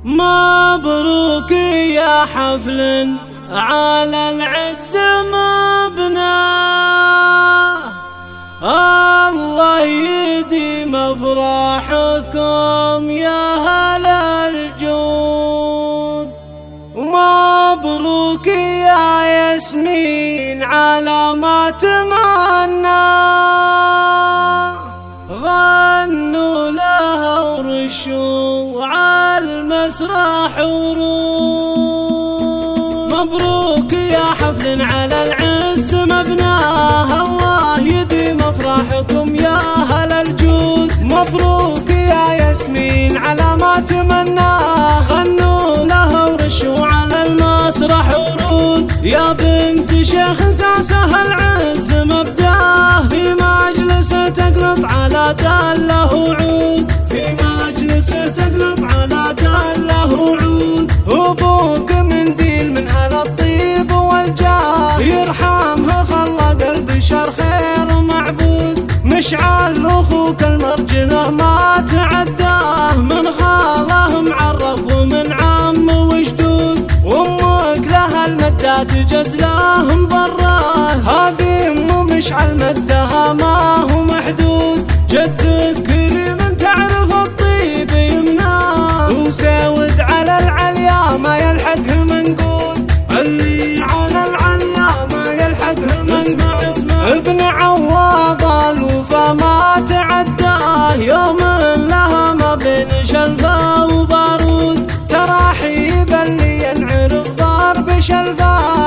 مبروك يا حفل على العز مبناه، الله يديم افراحكم يا هل الجود. ومبروك يا ياسمين على ما تمنى، غنوا لها ورشوا على المسرح ورود. مبروك يا حفل على العز مبناه، الله يديم افراحكم يا هل الجود. مبروك يا ياسمين على ما تمناه، غنوا لها ورشوا على المسرح ورود. يا بنت شيخ ساسه العز مبداه، في مجلس تقلط على دله وعود، في مجلس تقلط على دله وعود. ابوك منديل من اهل الطيب والجاه، يرحمه خلق البشر خير معبود. مشعل اخوك المرجنه ما تعداه، من خاله معرب ومن عم وجدود. وامك لها المدة تجزله مضراه، هذه ام مشعل مدها ما هو محدود. جدك كريم تعرف الطيب يمناه، وسود على العليا ما يلحقه منقود. اللي على العليا ما يلحقه منقود. ابن عواض الوفا ما تعداه، يوم لها ما بين شلفه وبارود. تراحيب اللي ينعرف ضرب شلفه،